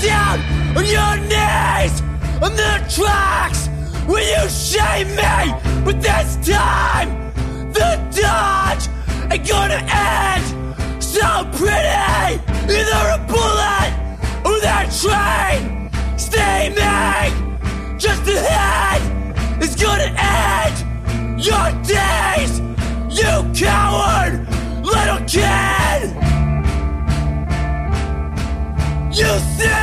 down on your knees on the tracks when you shame me. But this time, the dodge ain't gonna end so pretty. Either a bullet or that train steaming just ahead is gonna end your days, you coward.